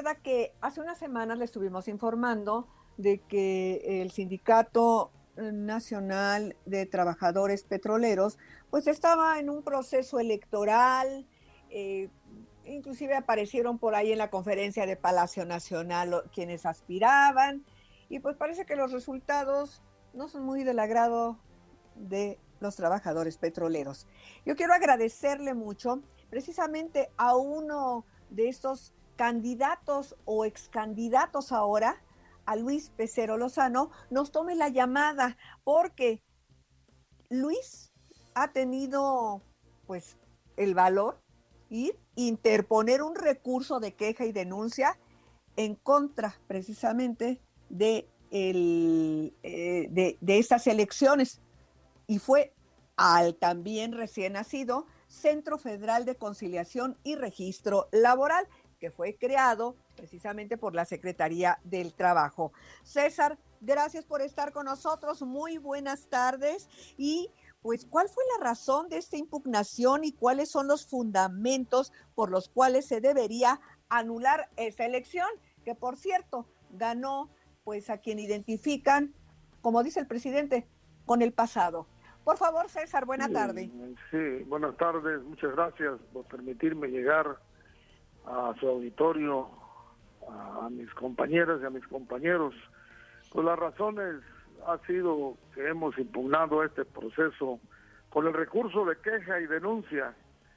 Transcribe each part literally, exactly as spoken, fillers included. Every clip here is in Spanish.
recuerda que hace unas semanas le estuvimos informando de que el Sindicato Nacional de Trabajadores Petroleros pues estaba en un proceso electoral, eh, inclusive aparecieron por ahí en la conferencia de Palacio Nacional quienes aspiraban, y pues parece que los resultados no son muy del agrado de los trabajadores petroleros. Yo quiero agradecerle mucho precisamente a uno de estos candidatos o excandidatos ahora, a Luis Pecero Lozano, nos tome la llamada, porque Luis ha tenido pues el valor y interponer un recurso de queja y denuncia en contra precisamente de, el, eh, de, de estas elecciones, y fue al también recién nacido Centro Federal de Conciliación y Registro Laboral, que fue creado precisamente por la Secretaría del Trabajo. César, gracias por estar con nosotros, muy buenas tardes. Y pues, ¿cuál fue la razón de esta impugnación y cuáles son los fundamentos por los cuales se debería anular esa elección? Que, por cierto, ganó pues a quien identifican, como dice el presidente, con el pasado. Por favor, César, buena tarde. Sí, buenas tardes, muchas gracias por permitirme llegar a su auditorio, a mis compañeras y a mis compañeros. Pues las razones ha sido que hemos impugnado este proceso con el recurso de queja y denuncia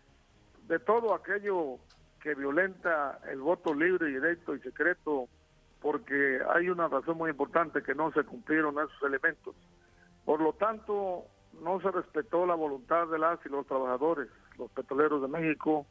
de todo aquello que violenta el voto libre, directo y secreto, porque hay una razón muy importante, que no se cumplieron esos elementos. Por lo tanto, no se respetó la voluntad de las y los trabajadores, los petroleros de México.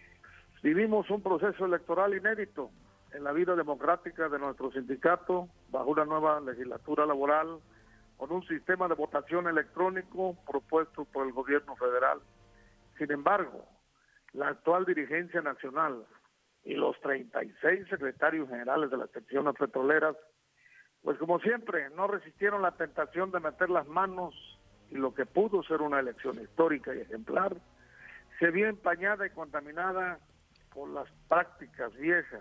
Vivimos un proceso electoral inédito en la vida democrática de nuestro sindicato, bajo una nueva legislatura laboral, con un sistema de votación electrónico propuesto por el gobierno federal. Sin embargo, la actual dirigencia nacional y los treinta y seis secretarios generales de las secciones petroleras, pues como siempre, no resistieron la tentación de meter las manos, y lo que pudo ser una elección histórica y ejemplar se vio empañada y contaminada por las prácticas viejas.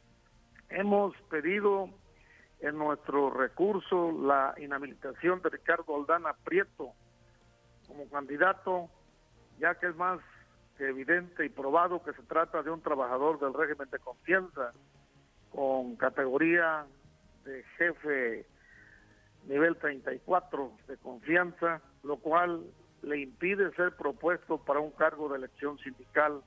Hemos pedido en nuestro recurso la inhabilitación de Ricardo Aldana Prieto como candidato, ya que es más que evidente y probado que se trata de un trabajador del régimen de confianza, con categoría de jefe nivel treinta y cuatro de confianza, lo cual le impide ser propuesto para un cargo de elección sindical.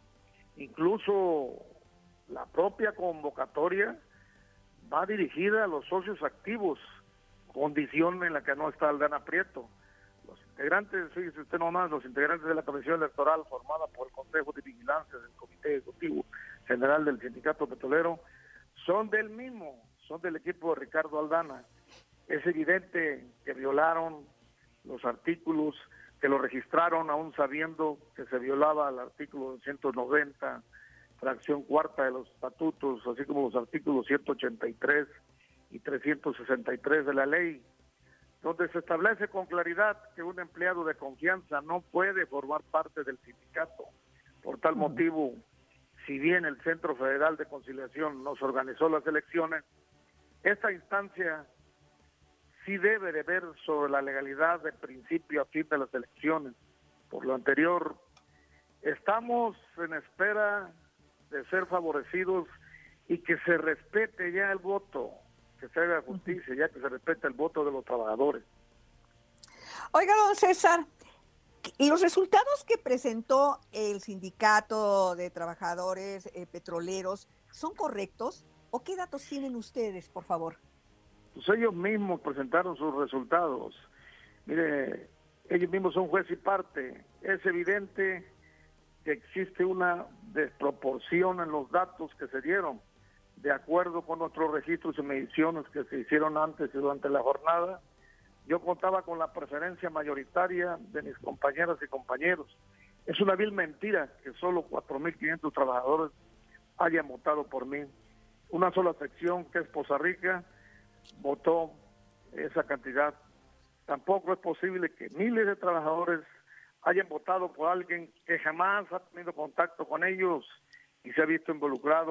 Incluso la propia convocatoria va dirigida a los socios activos, condición en la que no está Aldana Prieto. Los integrantes, fíjese usted nomás, los integrantes de la Comisión Electoral formada por el Consejo de Vigilancia del Comité Ejecutivo General del Sindicato Petrolero son del mismo, son del equipo de Ricardo Aldana. Es evidente que violaron los artículos, que lo registraron aún sabiendo que se violaba el artículo ciento noventa, fracción cuarta de los estatutos, así como los artículos ciento ochenta y tres y trescientos sesenta y tres de la ley, donde se establece con claridad que un empleado de confianza no puede formar parte del sindicato. Por tal motivo, si bien el Centro Federal de Conciliación nos organizó las elecciones, esta instancia sí debe de ver sobre la legalidad de principio a fin de las elecciones. Por lo anterior, estamos en espera de ser favorecidos y que se respete ya el voto, que se haga justicia, ya que se respete el voto de los trabajadores. Oiga, don César, ¿y los resultados que presentó el Sindicato de Trabajadores eh, Petroleros son correctos? ¿O qué datos tienen ustedes, por favor? Pues ellos mismos presentaron sus resultados. Mire, ellos mismos son juez y parte. Es evidente que existe una desproporción en los datos que se dieron, de acuerdo con nuestros registros y mediciones que se hicieron antes y durante la jornada. Yo contaba con la preferencia mayoritaria de mis compañeras y compañeros. Es una vil mentira que solo cuatro mil quinientos trabajadores hayan votado por mí. Una sola sección, que es Poza Rica, votó esa cantidad. Tampoco es posible que miles de trabajadores hayan votado por alguien que jamás ha tenido contacto con ellos y se ha visto involucrado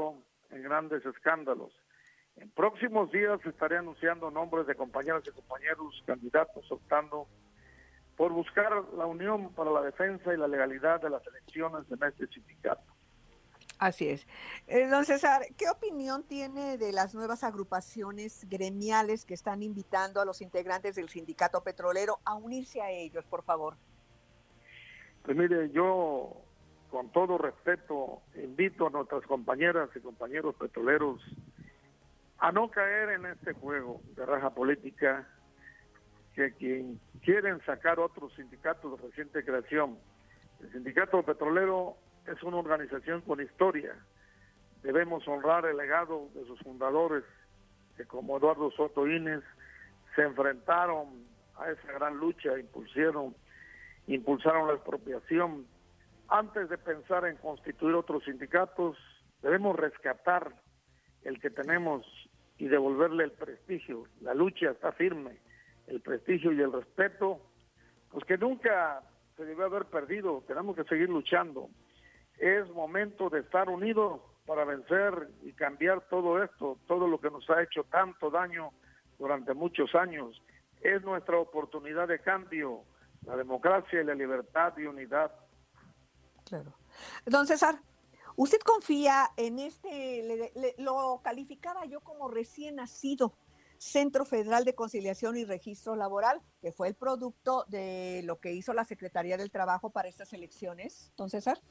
en grandes escándalos. En próximos días estaré anunciando nombres de compañeras y compañeros candidatos optando por buscar la unión para la defensa y la legalidad de las elecciones en este sindicato. Así es. Eh, don César, ¿qué opinión tiene de las nuevas agrupaciones gremiales que están invitando a los integrantes del sindicato petrolero a unirse a ellos, por favor? Pues mire, yo con todo respeto invito a nuestras compañeras y compañeros petroleros a no caer en este juego de raja política, que quien quieren sacar otros sindicatos de reciente creación. El sindicato petrolero es una organización con historia. Debemos honrar el legado de sus fundadores, que como Eduardo Soto Íñez se enfrentaron a esa gran lucha, impulsaron, impulsaron la expropiación. Antes de pensar en constituir otros sindicatos, debemos rescatar el que tenemos y devolverle el prestigio. La lucha está firme, el prestigio y el respeto, pues que nunca se debe haber perdido. Tenemos que seguir luchando. Es momento de estar unidos para vencer y cambiar todo esto, todo lo que nos ha hecho tanto daño durante muchos años. Es nuestra oportunidad de cambio, la democracia y la libertad y unidad. Claro. Don César, ¿usted confía en este, le, le, lo calificaba yo como recién nacido Centro Federal de Conciliación y Registro Laboral, que fue el producto de lo que hizo la Secretaría del Trabajo para estas elecciones, don César?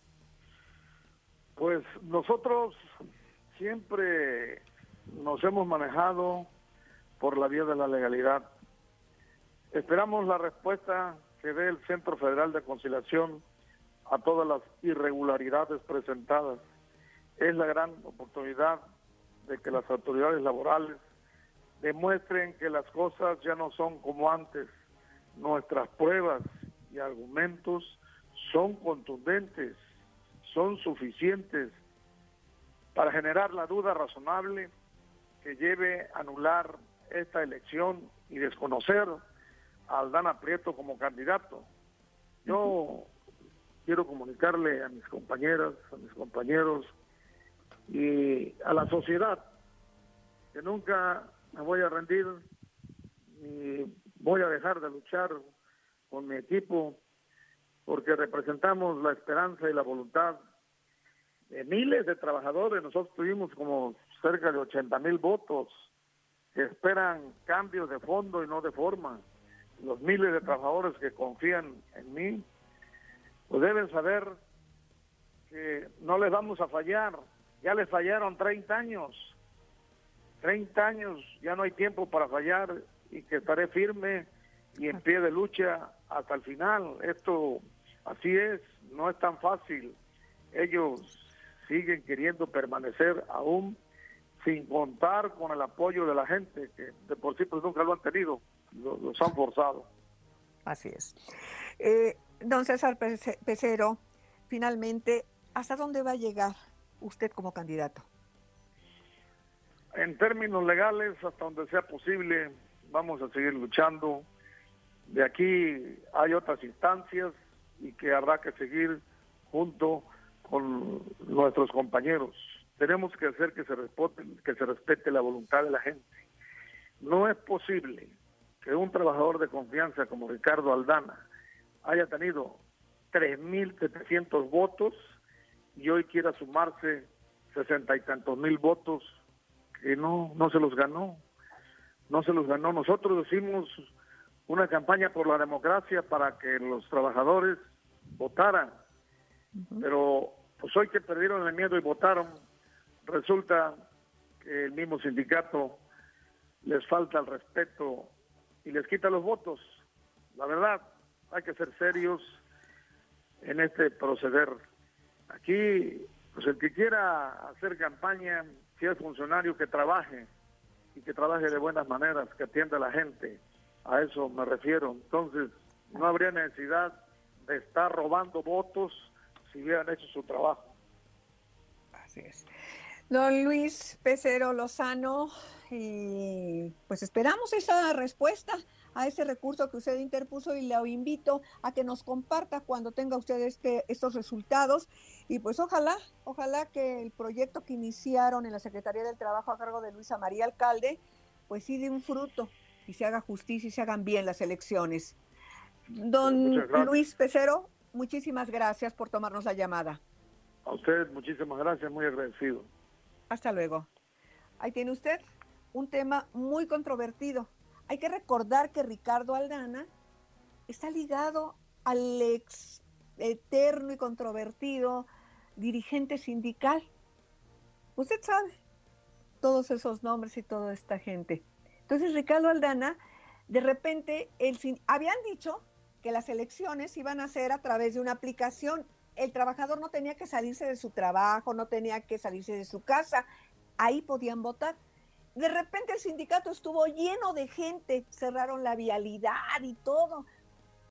Pues nosotros siempre nos hemos manejado por la vía de la legalidad. Esperamos la respuesta que dé el Centro Federal de Conciliación a todas las irregularidades presentadas. Es la gran oportunidad de que las autoridades laborales demuestren que las cosas ya no son como antes. Nuestras pruebas y argumentos son contundentes, son suficientes para generar la duda razonable que lleve a anular esta elección y desconocer a Aldana Prieto como candidato. Yo quiero comunicarle a mis compañeras, a mis compañeros y a la sociedad que nunca me voy a rendir ni voy a dejar de luchar con mi equipo, porque representamos la esperanza y la voluntad de miles de trabajadores. Nosotros tuvimos como cerca de ochenta mil votos que esperan cambios de fondo y no de forma. Los miles de trabajadores que confían en mí, pues deben saber que no les vamos a fallar. Ya les fallaron treinta años. treinta años, ya no hay tiempo para fallar, y que estaré firme y en pie de lucha hasta el final. Esto así es, no es tan fácil. Ellos siguen queriendo permanecer aún sin contar con el apoyo de la gente, que de por sí pues nunca lo han tenido, los, los han forzado. Así es. Eh, don César Pecero, finalmente, ¿hasta dónde va a llegar usted como candidato? En términos legales, hasta donde sea posible, vamos a seguir luchando. De aquí hay otras instancias y que habrá que seguir junto con nuestros compañeros. Tenemos que hacer que se respete, que se respete la voluntad de la gente. No es posible que un trabajador de confianza como Ricardo Aldana haya tenido tres mil setecientos votos y hoy quiera sumarse sesenta y tantos mil votos que no, no se los ganó. No se los ganó. Nosotros hicimos una campaña por la democracia para que los trabajadores votaran. Uh-huh. Pero pues hoy que perdieron el miedo y votaron, resulta que el mismo sindicato les falta el respeto y les quita los votos. La verdad, hay que ser serios en este proceder. Aquí, pues el que quiera hacer campaña, si es funcionario, que trabaje y que trabaje de buenas maneras, que atienda a la gente. A eso me refiero. Entonces, no habría necesidad de estar robando votos si hubieran hecho su trabajo. Así es. Don Luis Pecero Lozano, y pues esperamos esa respuesta a ese recurso que usted interpuso y lo invito a que nos comparta cuando tenga usted este, estos resultados. Y pues ojalá, ojalá que el proyecto que iniciaron en la Secretaría del Trabajo a cargo de Luisa María Alcalde, pues sí dé un fruto y se haga justicia y se hagan bien las elecciones. Don Luis Pecero, muchísimas gracias por tomarnos la llamada. A usted, muchísimas gracias, muy agradecido. Hasta luego. Ahí tiene usted un tema muy controvertido. Hay que recordar que Ricardo Aldana está ligado al ex eterno y controvertido dirigente sindical. Usted sabe todos esos nombres y toda esta gente. Entonces Ricardo Aldana, de repente, el, habían dicho que las elecciones iban a ser a través de una aplicación. El trabajador no tenía que salirse de su trabajo, no tenía que salirse de su casa, ahí podían votar. De repente el sindicato estuvo lleno de gente, cerraron la vialidad y todo.